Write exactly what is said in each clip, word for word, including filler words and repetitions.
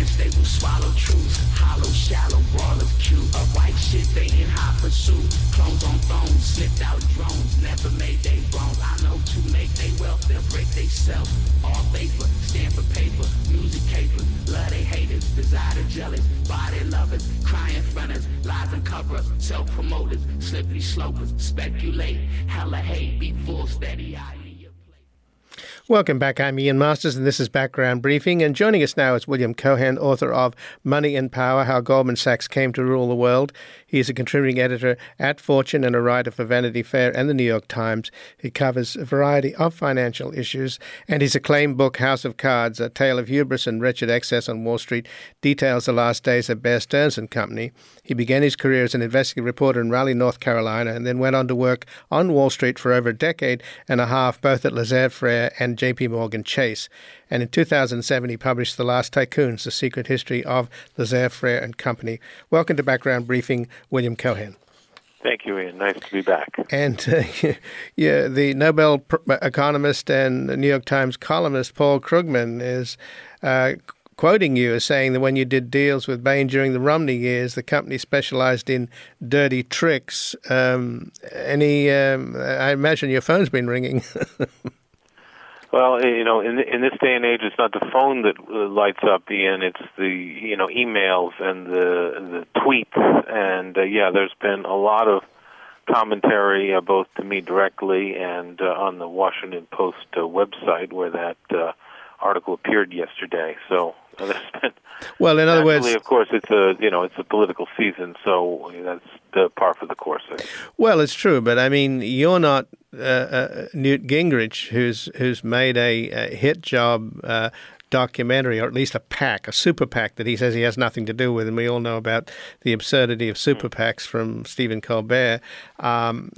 truth, they will swallow truth. Hollow, shallow, brawlers, cute. A white shit, they in hot pursuit. Clones on phones, slipped out drones. Never made they wrong. I know to make they wealth, they'll break they self. All paper, stand for paper. Music capers, love they haters. Desire to jealous, body lovers. Crying fronters, lies and cover-ups. Self-promoters, slippery slopers. Speculate, hella hate, be full steady eye. Welcome back. I'm Ian Masters, and this is Background Briefing. And joining us now is William Cohan, author of Money and Power, How Goldman Sachs Came to Rule the World. He is a contributing editor at Fortune and a writer for Vanity Fair and the New York Times. He covers a variety of financial issues, and his acclaimed book, House of Cards, A Tale of Hubris and Wretched Excess on Wall Street, details the last days of Bear Stearns and Company. He began his career as an investigative reporter in Raleigh, North Carolina, and then went on to work on Wall Street for over a decade and a half, both at Laissez Faire and J P Morgan Chase. And in two thousand seven, he published The Last Tycoons, The Secret History of Laissez Faire and Company. Welcome to Background Briefing, William Cohan. Thank you, Ian. Nice to be back. And uh, yeah, the Nobel economist and New York Times columnist Paul Krugman is uh, quoting you as saying that when you did deals with Bain during the Romney years, the company specialized in dirty tricks. Um, any, um, I imagine your phone's been ringing. Well, you know, in in this day and age, it's not the phone that lights up, Ian. It's the you know emails and the the tweets, and uh, yeah, there's been a lot of commentary, uh, both to me directly and uh, on the Washington Post uh, website where that uh, article appeared yesterday. So uh, there's been. Well, in other words, of course, it's a you know it's a political season, so that's the par for the course. Well, it's true, but I mean, you're not uh, uh, Newt Gingrich, who's who's made a, a hit job uh, documentary, or at least a PAC, a super PAC that he says he has nothing to do with, and we all know about the absurdity of super PACs from Stephen Colbert. Um,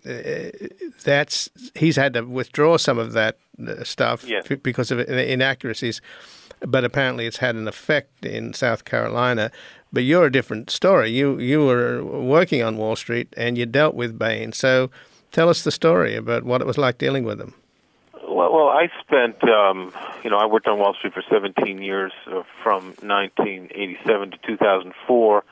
that's he's had to withdraw some of that stuff yes. because of inaccuracies. But apparently it's had an effect in South Carolina. But you're a different story. You you were working on Wall Street and you dealt with Bain. So tell us the story about what it was like dealing with them. Well, well I spent, um, you know, I worked on Wall Street for seventeen years, uh, from nineteen eighty-seven to two thousand four.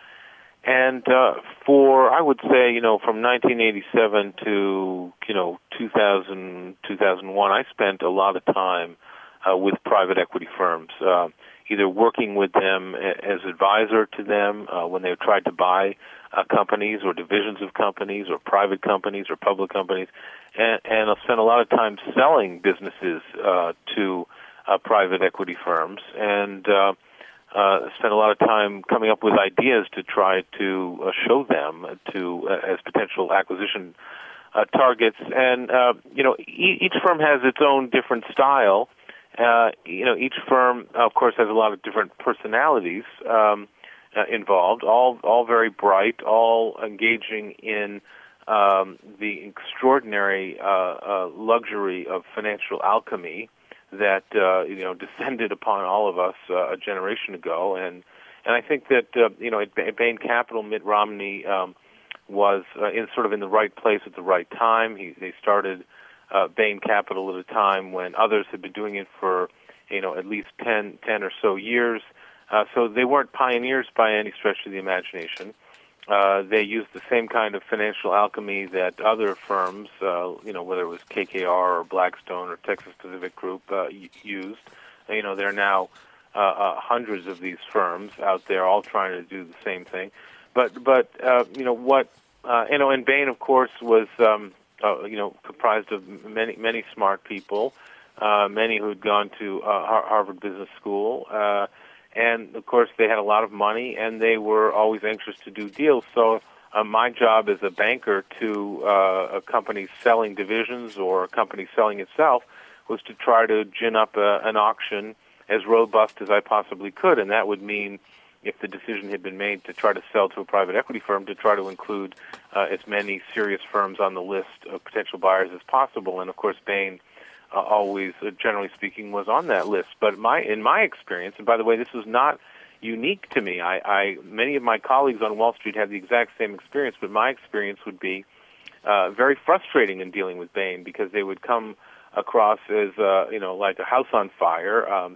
And uh, for, I would say, you know, from nineteen eighty-seven to, you know, two thousand, two thousand one, I spent a lot of time Uh, with private equity firms, uh, either working with them as advisor to them uh, when they tried to buy uh, companies or divisions of companies or private companies or public companies, and, and I'll spend a lot of time selling businesses uh, to uh, private equity firms, and uh, uh, spend a lot of time coming up with ideas to try to uh, show them to uh, as potential acquisition uh, targets. And uh, you know, e- each firm has its own different style. Uh, you know, each firm, of course, has a lot of different personalities um, uh, involved, all all very bright, all engaging in um, the extraordinary uh, uh, luxury of financial alchemy that uh, you know descended upon all of us uh, a generation ago. And and I think that uh, you know, at Bain Capital, Mitt Romney um, was uh, in sort of in the right place at the right time. He they started. Uh, Bain Capital at a time when others had been doing it for, you know, at least ten, ten or so years. Uh, so they weren't pioneers by any stretch of the imagination. Uh, they used the same kind of financial alchemy that other firms, uh, you know, whether it was K K R or Blackstone or Texas Pacific Group, uh, used. And, you know, there are now uh, uh, hundreds of these firms out there all trying to do the same thing. But, but uh, you know, what, uh, you know, and Bain, of course, was... Um, Uh, you know, comprised of many, many smart people, uh, many who had gone to uh, Harvard Business School, uh, and of course they had a lot of money, and they were always anxious to do deals. So uh, my job as a banker to uh, a company selling divisions or a company selling itself was to try to gin up a, an auction as robust as I possibly could, and that would mean, if the decision had been made to try to sell to a private equity firm, to try to include uh, as many serious firms on the list of potential buyers as possible. And of course, Bain uh, always, uh, generally speaking, was on that list. But my, in my experience, and by the way, this was not unique to me. I, I many of my colleagues on Wall Street had the exact same experience, but my experience would be uh, very frustrating in dealing with Bain because they would come across as uh, you know like a house on fire. Um,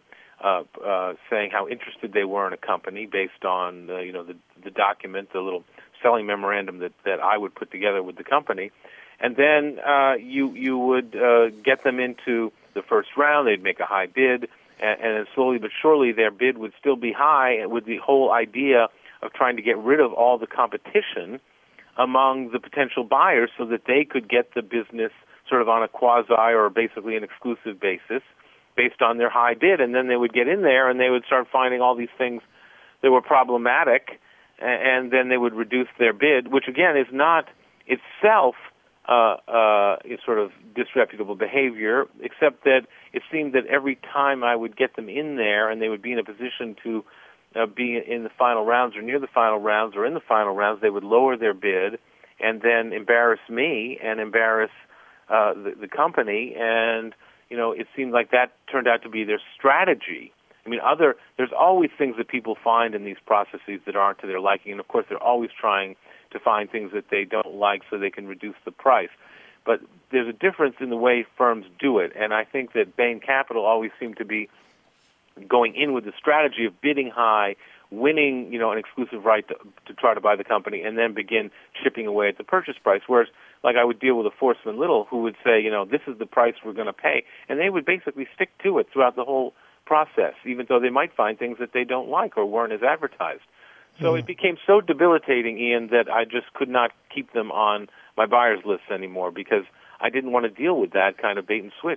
uh, uh, saying how interested they were in a company based on uh, you know the the document, the little selling memorandum that, that I would put together with the company, and then uh, you you would uh, get them into the first round. They'd make a high bid, and, and then slowly but surely their bid would still be high, with the whole idea of trying to get rid of all the competition among the potential buyers so that they could get the business sort of on a quasi or basically an exclusive basis based on their high bid. And then they would get in there and they would start finding all these things that were problematic, and then they would reduce their bid, which again is not itself uh, uh, is sort of disreputable behavior, except that it seemed that every time I would get them in there and they would be in a position to uh, be in the final rounds or near the final rounds or in the final rounds, they would lower their bid and then embarrass me and embarrass uh, the, the company. And, you know, it seemed like that turned out to be their strategy. I mean, other there's always things that people find in these processes that aren't to their liking, and of course they're always trying to find things that they don't like so they can reduce the price. But there's a difference in the way firms do it, and I think that Bain Capital always seemed to be going in with the strategy of bidding high, winning, you know, an exclusive right to, to try to buy the company, and then begin chipping away at the purchase price. Whereas, like I would deal with a Forsman Little who would say, you know, this is the price we're going to pay, and they would basically stick to it throughout the whole process, even though they might find things that they don't like or weren't as advertised. So mm. it became so debilitating, Ian, that I just could not keep them on my buyers list anymore because I didn't want to deal with that kind of bait and switch.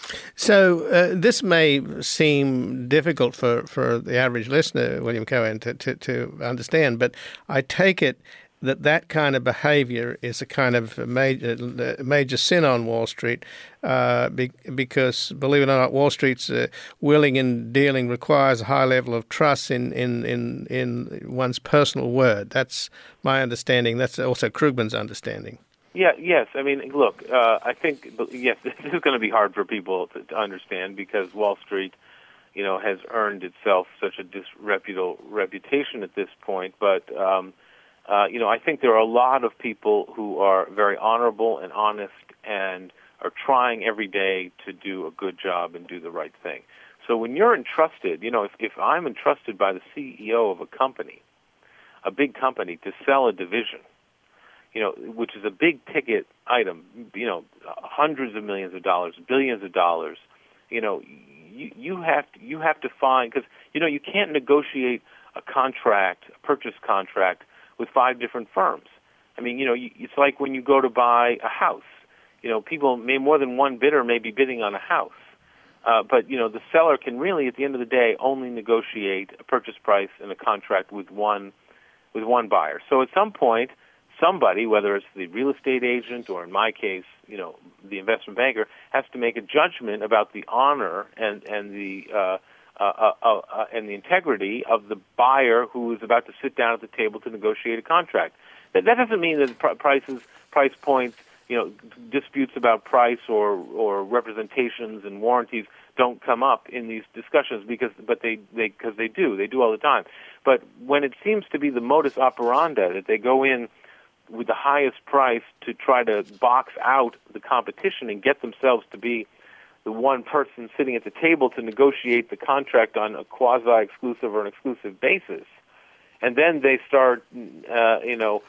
So uh, this may seem difficult for, for the average listener, William Cohen, to, to, to understand, but I take it that that kind of behavior is a kind of a major, major sin on Wall Street uh, be, because, believe it or not, Wall Street's uh, willing and dealing requires a high level of trust in, in, in, in one's personal word. That's my understanding. That's also Krugman's understanding. Yeah, yes. I mean, look, uh, I think, yes, this is going to be hard for people to, to understand because Wall Street, you know, has earned itself such a disreputable reputation at this point. But, um, uh, you know, I think there are a lot of people who are very honorable and honest and are trying every day to do a good job and do the right thing. So when you're entrusted, you know, if, if I'm entrusted by the C E O of a company, a big company, to sell a division, you know, which is a big ticket item, you know, hundreds of millions of dollars, billions of dollars, you know, you, you have to, you have to find, because, you know, you can't negotiate a contract, a purchase contract with five different firms. I mean, you know, you, it's like when you go to buy a house, you know, people may, more than one bidder may be bidding on a house. Uh, but, you know, the seller can really, at the end of the day, only negotiate a purchase price and a contract with one, with one buyer. So at some point, somebody, whether it's the real estate agent or, in my case, you know, the investment banker, has to make a judgment about the honor and and the uh, uh, uh, uh, and the integrity of the buyer who is about to sit down at the table to negotiate a contract. That, that doesn't mean that pr- prices, price points, you know, disputes about price or or representations and warranties don't come up in these discussions because, but they they because they do they do all the time. But when it seems to be the modus operandi that they go in with the highest price to try to box out the competition and get themselves to be the one person sitting at the table to negotiate the contract on a quasi-exclusive or an exclusive basis. And then they start, uh, you know,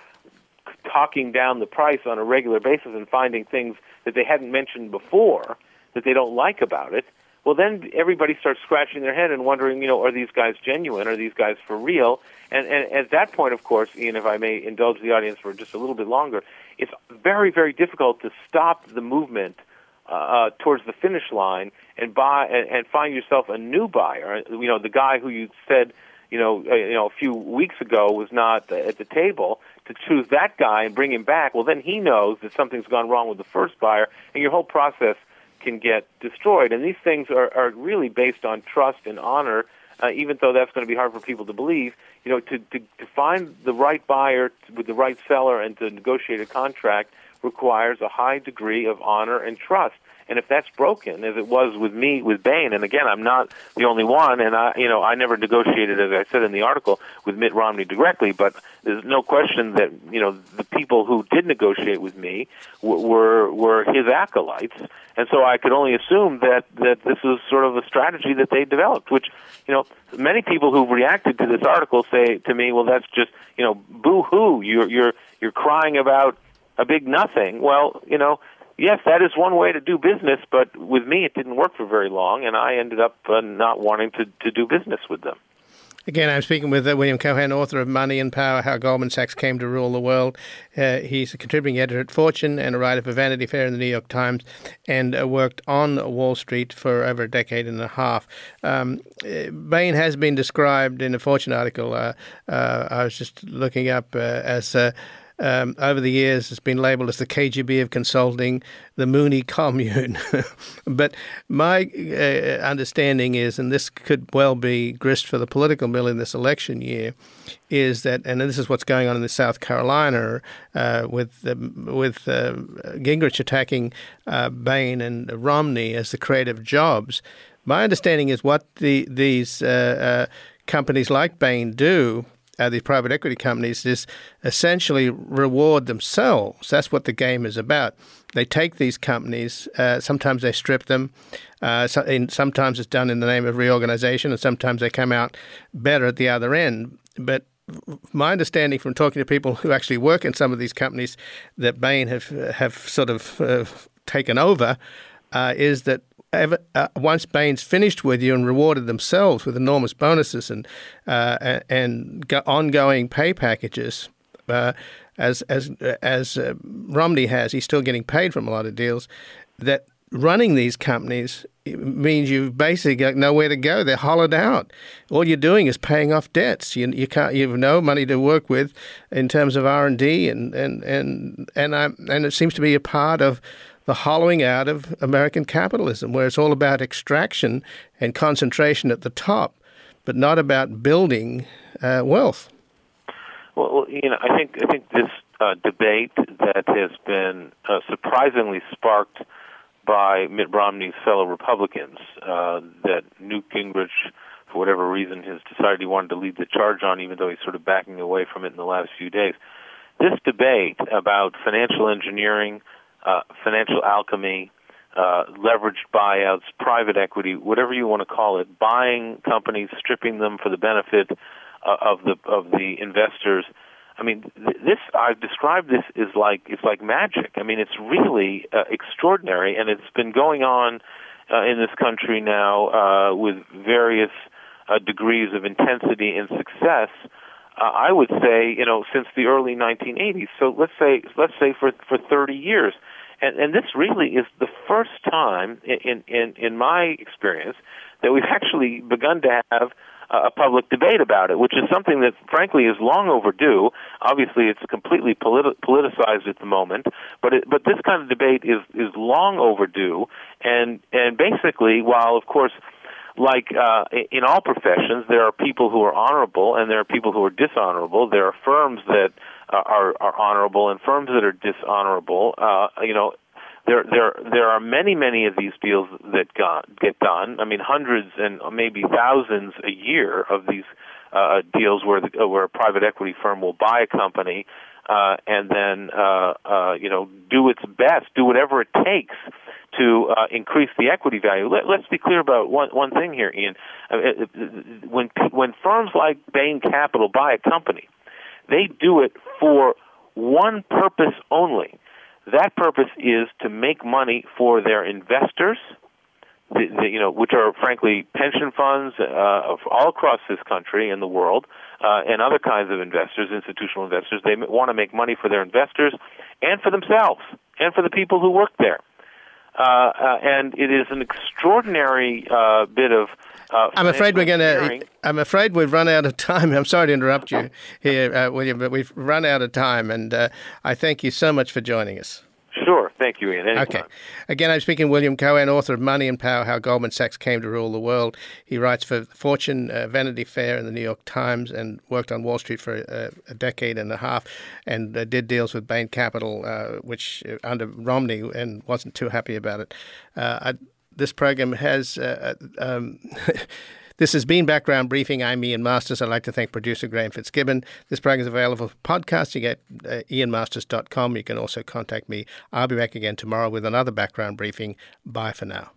talking down the price on a regular basis and finding things that they hadn't mentioned before that they don't like about it. Well, then everybody starts scratching their head and wondering, you know, are these guys genuine? Are these guys for real? And, and at that point, of course, Ian, if I may indulge the audience for just a little bit longer, it's very, very difficult to stop the movement uh, towards the finish line and buy and, and find yourself a new buyer. You know, the guy who you said, you know, uh, you know, a few weeks ago was not at the table. To choose that guy and bring him back, well, then he knows that something's gone wrong with the first buyer, and your whole process can get destroyed. And these things are, are really based on trust and honor, uh, even though that's going to be hard for people to believe. You know, to, to, to find the right buyer with the right seller and to negotiate a contract requires a high degree of honor and trust. And if that's broken, as it was with me with Bain, and again, I'm not the only one, and I, you know, I never negotiated, as I said in the article, with Mitt Romney directly, but there's no question that, you know, the people who did negotiate with me w- were were his acolytes, and so I could only assume that that this was sort of a strategy that they developed, which, you know, many people who reacted to this article say to me, well, that's just, you know, boo-hoo, you're you're you're crying about a big nothing. Well, you know, yes, that is one way to do business, but with me it didn't work for very long, and I ended up uh, not wanting to, to do business with them. Again, I'm speaking with uh, William Cohan, author of Money and Power, How Goldman Sachs Came to Rule the World. Uh, he's a contributing editor at Fortune and a writer for Vanity Fair and the New York Times, and uh, worked on Wall Street for over a decade and a half. Um, Bain has been described in a Fortune article, uh, uh, I was just looking up, uh, as... Uh, Um, over the years, it's been labelled as the K G B of consulting, the Mooney commune. But my uh, understanding is, and this could well be grist for the political mill in this election year, is that, and this is what's going on in South Carolina uh, with uh, with uh, Gingrich attacking uh, Bain and Romney as the creative jobs. My understanding is what the these uh, uh, companies like Bain do, Uh, these private equity companies, is essentially reward themselves. That's what the game is about. They take these companies, uh, sometimes they strip them, uh, so, and sometimes it's done in the name of reorganization, and sometimes they come out better at the other end. But my understanding from talking to people who actually work in some of these companies that Bain have, have sort of uh, taken over uh, is that Ever, uh, once Bain's finished with you and rewarded themselves with enormous bonuses and uh, and go- ongoing pay packages, uh, as as as uh, Romney has, he's still getting paid from a lot of deals. That running these companies means you've basically got nowhere to go. They're hollowed out. All you're doing is paying off debts. You you can't. You have no money to work with in terms of R and D, and and and and I and it seems to be a part of the hollowing out of American capitalism, where it's all about extraction and concentration at the top, but not about building uh, wealth. Well, you know, I think I think this uh, debate that has been uh, surprisingly sparked by Mitt Romney's fellow Republicans, uh, that Newt Gingrich, for whatever reason, has decided he wanted to lead the charge on, even though he's sort of backing away from it in the last few days. This debate about financial engineering, Uh, financial alchemy, uh, leveraged buyouts, private equity, whatever you want to call it, buying companies, stripping them for the benefit uh, of the of the investors. I mean, th- this I've described this is like it's like magic. I mean, it's really uh, extraordinary, and it's been going on uh, in this country now uh, with various uh, degrees of intensity and success. Uh, I would say, you know, since the early nineteen eighties. So let's say, let's say for for thirty years, and and this really is the first time in in in my experience that we've actually begun to have a public debate about it, which is something that, frankly, is long overdue. Obviously, it's completely politi- politicized at the moment, but it, but this kind of debate is is long overdue, and and basically, while of course, like uh, in all professions, there are people who are honorable and there are people who are dishonorable. There are firms that uh, are, are honorable and firms that are dishonorable. Uh, you know, there there there are many many of these deals that got, get done. I mean, hundreds and maybe thousands a year of these uh, deals where the, where a private equity firm will buy a company uh, and then uh, uh, you know do its best, do whatever it takes to uh, increase the equity value. Let, let's be clear about one one thing here, Ian. Uh, when when firms like Bain Capital buy a company, they do it for one purpose only. That purpose is to make money for their investors, the, the, you know, which are frankly pension funds uh, all across this country and the world, uh, and other kinds of investors, institutional investors. They want to make money for their investors and for themselves and for the people who work there. Uh, uh, and it is an extraordinary uh, bit of. Uh, I'm afraid we're going to. I'm afraid we've run out of time. I'm sorry to interrupt you here, uh, William, but we've run out of time, and uh, I thank you so much for joining us. Sure. Thank you, Ian. Anytime. Okay. Again, I'm speaking with William Cohan, author of Money and Power, How Goldman Sachs Came to Rule the World. He writes for Fortune, uh, Vanity Fair, and the New York Times, and worked on Wall Street for a, a decade and a half, and uh, did deals with Bain Capital, uh, which uh, under Romney, and wasn't too happy about it. Uh, I, this program has... Uh, um, This has been Background Briefing. I'm Ian Masters. I'd like to thank producer Graham Fitzgibbon. This program is available for podcast. You get uh, ian masters dot com. You can also contact me. I'll be back again tomorrow with another Background Briefing. Bye for now.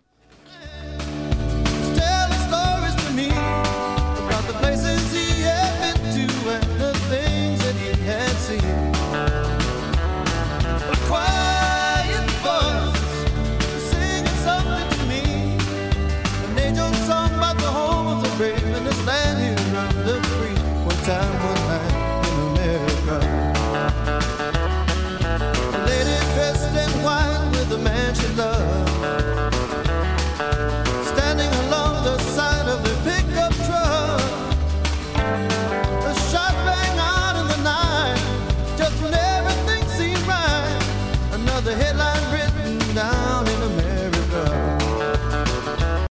Telling stories to me about the places he had been to and the things that he had seen. A quiet voice singing something to me. An angel song about the home of the brave in this land here of the free. One time